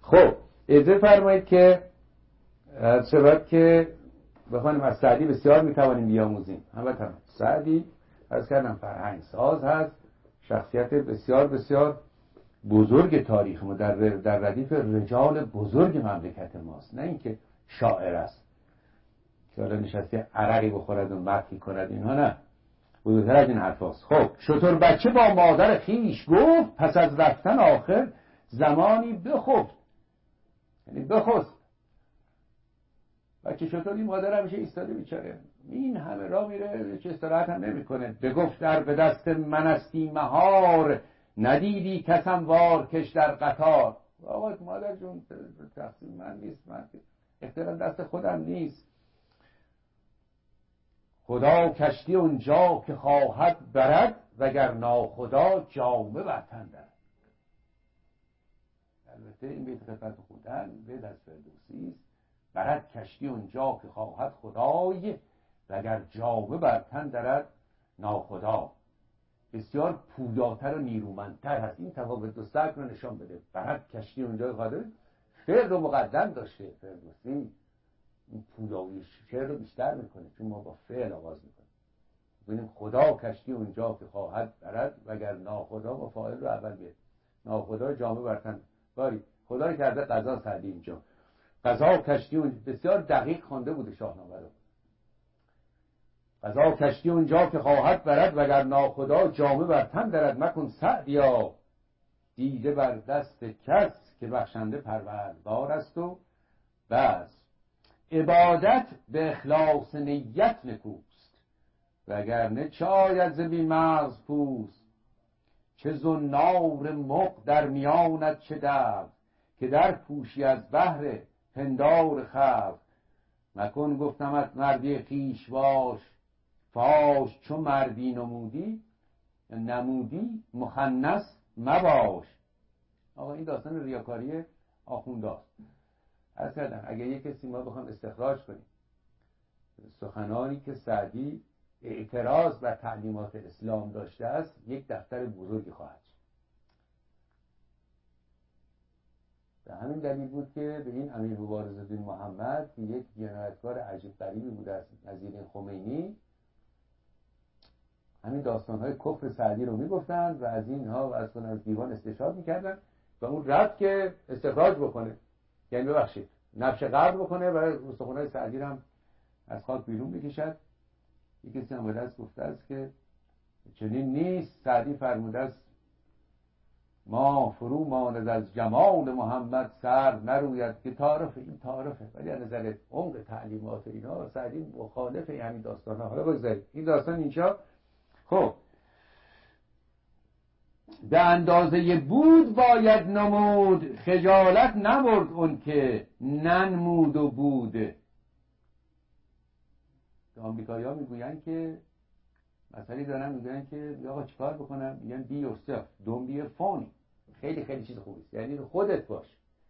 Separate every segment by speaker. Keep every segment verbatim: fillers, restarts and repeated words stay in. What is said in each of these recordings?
Speaker 1: خب اجازه فرمایید که شباب که بخوانیم از سعدی بسیار میتوانیم بیاموزیم. همه سعدی از کردم فرهنگ ساز هست، شخصیت بسیار بسیار بزرگ تاریخ ما، در در ردیف رجال بزرگ مملکت ماست، نه اینکه شاعر است که حالا نشستی عرقی بخورد و مدحی کند، اینها نه، بزرگتر از این حرف هست. خب شتر بچه با مادر خیش گفت پس از رفتن آخر زمانی بخفت، یعنی بخست. بچه شتر این مادر همیشه ایستاده بیچاره، این همه راه میره چه استراحت هم نمی کنه. بگفت در به دست من استی مهار، ندیدی کسم وار کش در قطار. آقا مادر جون تقصیر من نیست، من اختیار دست خودم نیست. خدا کشتی اونجا که خواهد برد، وگر ناخدا جامه بر تن درد. البته این بیت خدمت خودن بیت از فردوسی است. برد کشتی اونجا که خواهد خدای، وگر جامه بر تن درد ناخدا. بسیار پویاتر و نیرومندتر هست. این تفاوت دو سگ رو نشان بده. برد کشتی اونجا که خواهد، فعل رو مقدم داشته فردوسی، این پویایی شعر رو بیشتر میکنه چون ما با فعل آغاز میکنیم. ببینیم خدا کشتی اونجا که خواهد برد، وگر ناخدا با فاعل رو اول بیاد. ناخدا جامه بر تن. باری خدا رو کرده قضا سعدی اینجا. قضا کشتی اونجا بسیار دقیق خوانده بوده شاهنامه رو. قضا کشتی اونجا که خواهد برد، وگر ناخدا جامه بر تن درد. مکن سعدیا دیده بر دست کس، که بخشنده پروردگار است و بس. عبادت به اخلاص نیت نکوست، وگرنه چه آید ز بی مغز پوست. چه زنار مغ در میانت چه درد، که در پوشی از بهر پندار خلق. مکن گفتمت مردی خویش باش، فاش چو مردی نمودی نمودی مخنث مباش. آقا این داستان ریاکاری آخونداست. عرض کردم اگر یک کسی ما بخوام استخراج کنیم سخنانی که سعدی اعتراض بر تعلیمات اسلام داشته است، یک دفتر بزرگی خواهد شد. به همین دلیل بود که به این امیر مبارزالدین محمد که یک جنایتکار عجیب غریبی بود از نظیر خمینی، همین داستانهای کفر سعدی رو میگفتند و از اینها و از اون از دیوان استشهاد میکردن و اون رفت که استخراج بکنه، یعنی ببخشید نبش قبر بکنه و استخوان‌های سعدی رو هم از خاک بیرون بکشد. یک کسی هم به دست گفته است که چنین نیست، سعدی فرموده است ما فرو ماند از جمال محمد سر نروید، که تعارفه، این تعارفه، ولی از نظر عمق تعلیمات اینا سعدی مخالف همین داستان‌ها. حالا بگذارید این داستان اینجا. خب به اندازه بود باید نمود، خجالت نبرد اون که ننمود و بوده. آمریکایی ها میگوین که مسئله دارن، میگوین که آقا چیکار بکنم؟ میگن بی یورسلف، دون بی فانی. خیلی خیلی چیز خوبی است، یعنی خودت باش.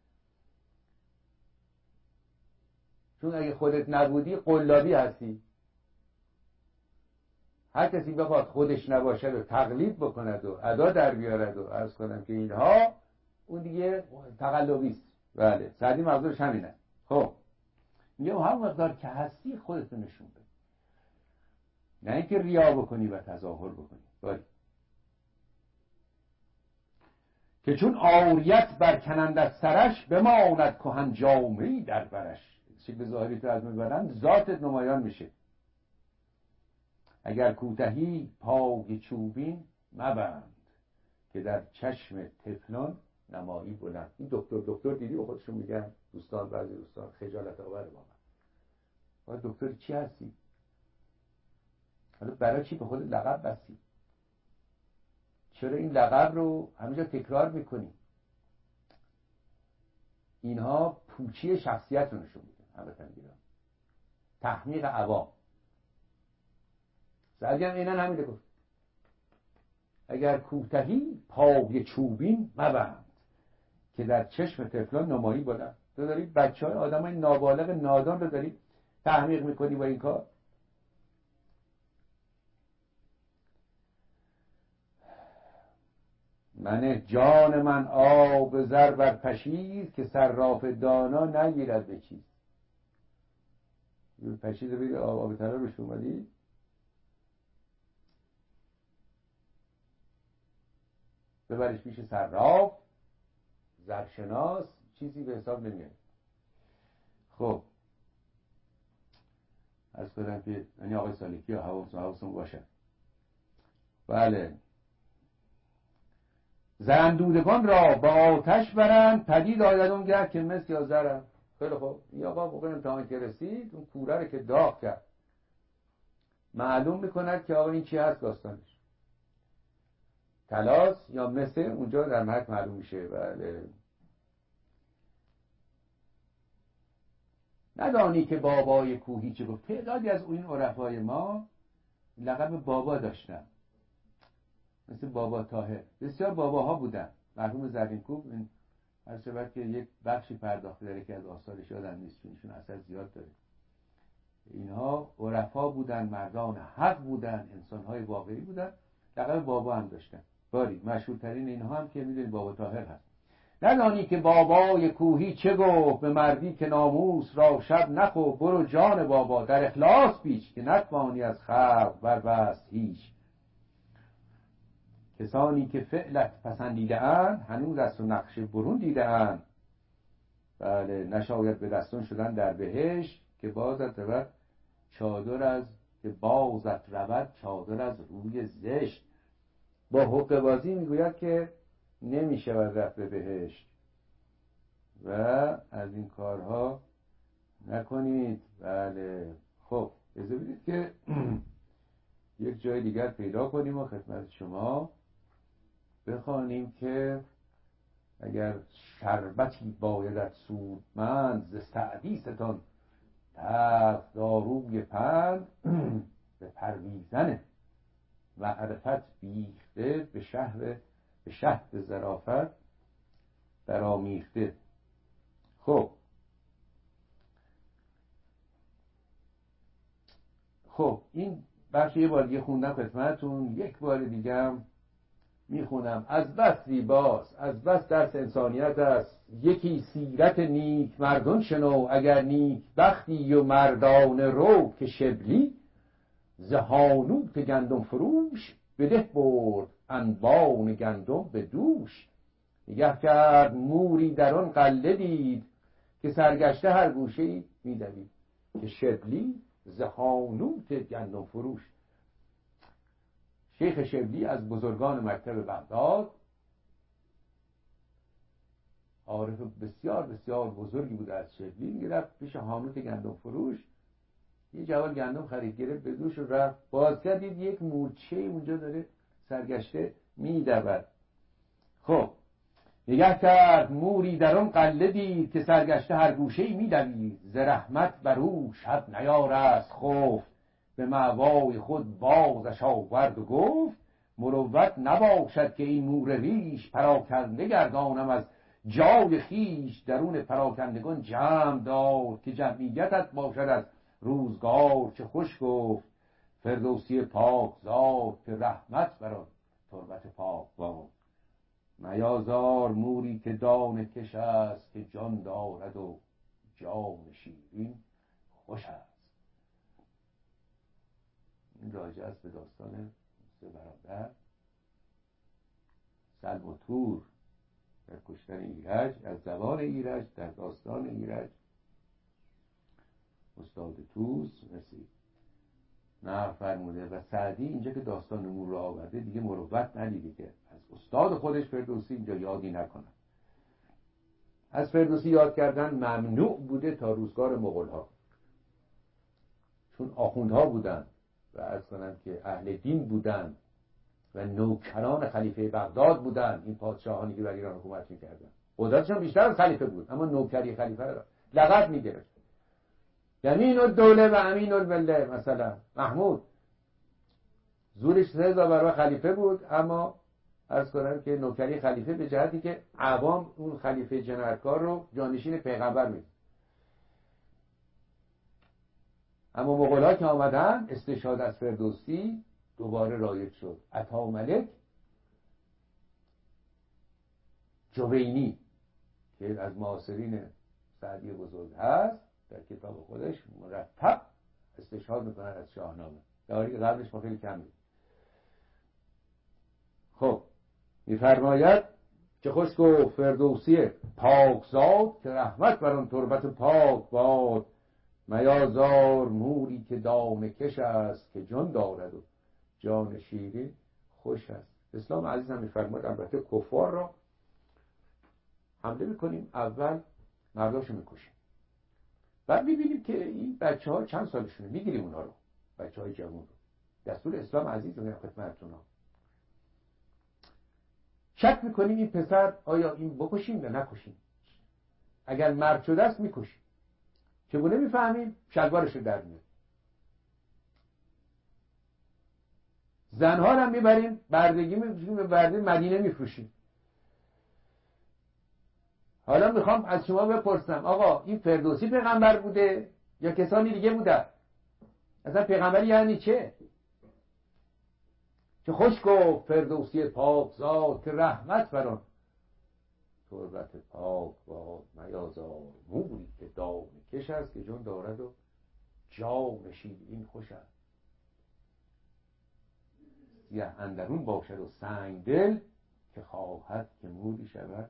Speaker 1: چون اگه خودت نبودی قلابی هستی. هر کسی بخواد خودش نباشد و تقلید بکند و ادا در بیارد و عرض کنم که اینها، اون دیگه تقلبی است. بله سعدی مقدورش همینه. خب میگم همون مقدار که هستی خودت نشون بده، نه اینکه ریا بکنی و تظاهر بکنی. باری که چون عاریت برکنند از سرش، بماند کهن جامه‌ای در برش. شکل ظاهری تو از میبرن ذاتت نمایان میشه. اگر کوتهی پای چوبین مبند، که در چشم طفلان نمایی بلند. این دکتر دکتر دیدی به خودشون میگن دوستان، بعضی دوستان خجالت آور با من. آقا دکتر چی هستی؟ حالا برای چی به خود لقب بستی؟ چرا این لقب رو همینجا تکرار میکنی؟ اینها پوچی شخصیت رو نشون میده. همتن گیرم تحمیق عوام. سعدی هم اینن همینه گفت اگر کوتهی پای چوبین مبند، که در چشم طفلان نمایی بلند. تو داری بچه های آدم های نابالغ نادان رو داری تحمیق میکنی با این کار. من جان من آب زر بر پشیز که صراف دانا نگیرد به چیز. پشیز رو بگید آب آب طلا روش اومدی ببرش پیش صراف زرشناس چیزی به حساب نمیاد. خب از کنم که یعنی آقای سالکی ها حواستون حواستون باشن. بله زرندودگان را با آتش برند پدید آید اون گرد که مس یا زرم. خیلی خوب این آقا موقع امتحان که رسید اون کوره رو که داغ کرد معلوم میکند که آقا این چی هست داستانش طلاست یا مس اونجا در محک معلوم میشه. بله ندانی که بابای کوهی چه گفت. تعدادی از این عرفای ما لقب بابا داشتن مثل بابا طاهر. بسیار باباها بودن. مرحوم زرینکوب این هر شبت که یک بخشی پرداخته داره که از آثارش یادم نیست چونشون اثر زیاد داره. اینها عرفا بودن مردان حق بودن انسانهای واقعی بودن لقب بابا هم داشتن. باری مشهورترین اینها هم که میدونید بابا طاهر هست. ندانی که بابای کوهی چه گفت به مردی که ناموس را شب نخو برو جان بابا در اخلاص پیچ که نتوانی از خلق بربست هیچ. کسانی که فعلت پسندیده اند هنوز از تو نقش برون دیده اند. بله نشاید به دستون شدن در بهشت که بازت رود چادر از که بازت رود چادر از روی زشت. با حقه بازی میگوید که نمیشه رفت به بهشت و از این کارها نکنید. بله خب اجازه بدید که یک جای دیگر پیدا کنیم و خدمت شما بخوانیم که اگر شربتی بایدت سودمند ز سعدی ستان تلخ داروی پند به پرویزن معرفت بیخته به شهر به شهد ظرافت در آمیخته. خب خب این بخش یه بار دیگه خوندم خدمتتون یک بار دیگه هم میخونم. از بس زیباست از بس درس انسانیت است یکی سیرت نیک مردان شنو اگر نیک بختی و مردان رو که شبلی زهانوت گندم فروش بده برد انبان گندم به دوش. نگه کرد موری در آن قله دید که سرگشته هر گوشه‌ای می‌دوید که شبلی زهانوت گندم فروش. شیخ شبلی از بزرگان مکتب بغداد عارف بسیار بسیار بزرگی بود. از شبلی می‌رفت پیش هانوت گندم فروش یه جوال گندم خرید گرفت به دوش و رفت باز دید یک مورچه اونجا داره سرگشته می‌دود. خب نگه کرد موری در آن قله دید که سرگشته هر گوشه‌ای می‌دوید ز رحمت بر او شب نیارست خفت به مأوای خود بازش آورد و گفت مروت نباشد که این مور ریش پراکنده گردانم از جای خیش. درون پراکندگان جمع دار که جمعیتت باشد از روزگار. چه خوش گفت فردوسی پاک زاد که رحمت بر آن تربت پاک باد. میازار موری که دانه کش است که جان دارد و جان شیرین خوش است. این راجع است به داستان سه برادر سلم و تور در کشتن ایرج. از زبان ایرج در داستان ایرج استاد توس رسید نه فرموده و سعدی اینجا که داستان مور را آورده دیگه مروت ندیده که از استاد خودش فردوسی اینجا یادی نکنه. از فردوسی یاد کردن ممنوع بوده تا روزگار مغول‌ها چون آخوندها بودن و عرض کنم که اهل دین بودن و نوکران خلیفه بغداد بودن. این پادشاهانی که بر ایران حکومت میکردن قدرتشون بیشتر از خلیفه بود اما نوکری خلیفه را لقب میگرفت. یمین الدوله و امین المله. مثلا محمود زورش سه هزار برابر خلیفه بود اما عرض کنم که نوکری خلیفه به جهتی که عوام اون خلیفه جنایتکار رو جانشین پیغمبر می‌دید. اما مغول‌ها که آمدن استشهاد از فردوسی دوباره رایج شد. عطا ملک جوینی که از معاصرین سعدی بزرگ هست در کتاب خودش مرتب استشهاد میکنن از شاهنامه، در حالی که قبلش ما خیلی کم می‌دیم. خب میفرماید که خوش گفت فردوسی پاکزاد که رحمت بر آن تربت پاک باد، میازار موری که دانه کش است که جان دارد و جان شیرین خوش است. اسلام عزیز هم میفرماید البته کفار را حمله میکنیم، اول مرداشو میکشیم، بعد میبینیم که این بچه ها چند سالشونه، میگیریم اونا رو، بچه های جوان رو. دستور اسلام عزیز رو میگم خدمتتون ها. شک میکنیم این پسر آیا این بکشیم یا نکشیم. اگر مرد شده است میکشیم. چگونه میفهمیم؟ شلوارش رو در میاریم. زنها رو هم میبریم بردگی میفروشیم، به برده مدینه میفروشیم. حالا میخوام از شما بپرسم آقا این فردوسی پیغمبر بوده یا کسانی دیگه بوده؟ اصلا پیغمبر یعنی چه؟ که خوش گفت فردوسی پاکزاد که رحمت بر آن تربت پاک باد، میازار موری که دانه کش است که جان دارد و جان شیرین خوش است. سیه اندرون باشد و سنگ دل که خواهد که موری شود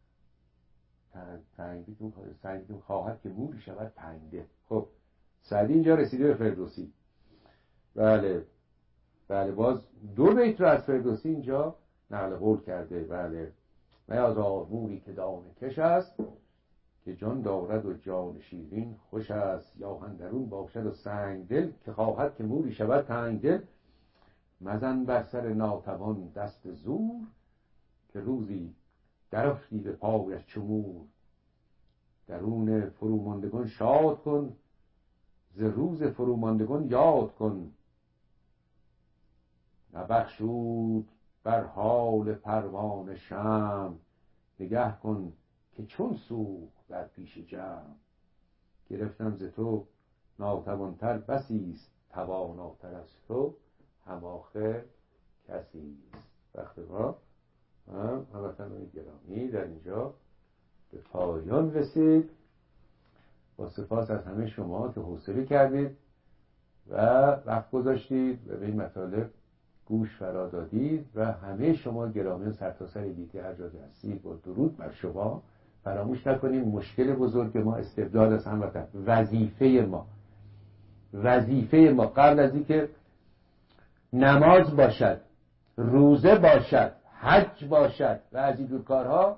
Speaker 1: تنگدل، سنگ خواهد که موری شود تنگدل. خب سعدی اینجا رسیده به فردوسی. بله بله باز دو بیت رو از فردوسی اینجا نقل قول کرده. بله میازار موری که دانه کش است که جان دارد و جان شیرین خوش است، یا اندرون باشد و سنگ دل که خواهد که موری شود تنگ دل. مزن بر سر ناتوان دست زور که روزی درفتی به پایش چمور. درون فروماندگان شاد کن ز روز فروماندگان یاد کن. نبخشود بر حال پروانه شمع نگه کن که چون سوخت در پیش جمع. گرفتم ز تو ناتوانتر بسیست تواناتر از تو هم آخر کسیست. وقت ما هم هموطنان گرامی در اینجا به پایان رسید. با سپاس از همه شما که حوصله کردید و وقت گذاشتید و به این مطالب گوش فرا دادید و همه شما گرامیان سرتاسر دیگه هر جا هستید با درود بر شما. فراموش نکنیم مشکل بزرگ ما استبداد از هموطن. وظیفه ما وظیفه ما قبل از اینکه نماز باشد، روزه باشد، حج باشد و از این جور کارها،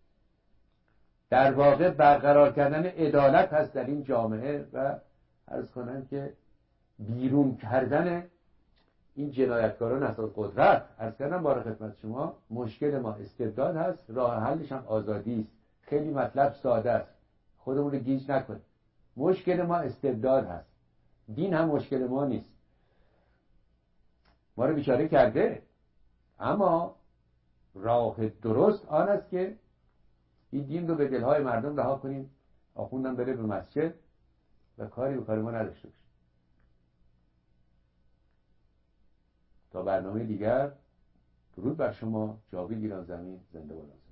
Speaker 1: در واقع برقرار کردن عدالت هست در این جامعه و عرض کنم که بیرون کردن این جنایتکاران از قدرت. عرض کردم بار خدمت شما مشکل ما استبداد هست، راه حلش هم آزادی است. خیلی مطلب ساده است، خودمون رو گیج نکنیم. مشکل ما استبداد هست، دین هم مشکل ما نیست. ما رو بیچاره کرده، اما راه درست آن است که این دین رو به دلهای مردم رها کنیم، آخوندم بره به مسجد و کاری به کار ما نداشته باشه. تا برنامه دیگر درود بر شما. جاوید ایران زمین زنده باد.